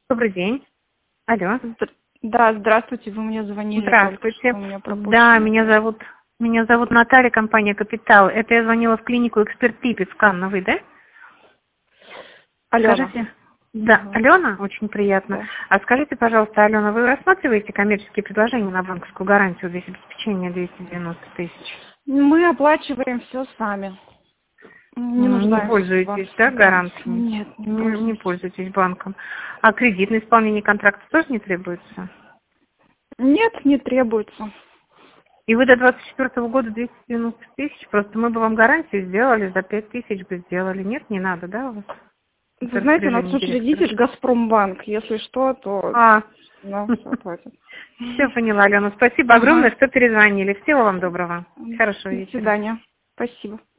Добрый день. Алло. Да, здравствуйте, вы мне звонили. Здравствуйте. Только что у меня пропущено. Да, меня зовут Наталья, компания «Капитал». Это я звонила в клинику «Эксперт Пипец» в Канновой, да? Алена. Скажите. Да, Алена, очень приятно. Да. А скажите, пожалуйста, Алена, вы рассматриваете коммерческие предложения на банковскую гарантию здесь обеспечения 290 тысяч? Мы оплачиваем все сами. Не Не нуждаемся в пользуетесь, банке. да, Да. гарантией? Нет, не Не пользуюсь. пользуетесь банком. А кредитное исполнение контракта тоже не требуется? Нет, не требуется. И вы до 24 года 290 тысяч, просто мы бы вам гарантию сделали, за 5 тысяч бы сделали. Нет, не надо, да, у вас? Вы знаете, у нас Распоряжение директора. учредитель Газпромбанк. Если что, то А, нам все оплатят. все поняла, Алена. Спасибо огромное, Ага. что перезвонили. Всего вам доброго. Хорошего До вечера. свидания. Спасибо.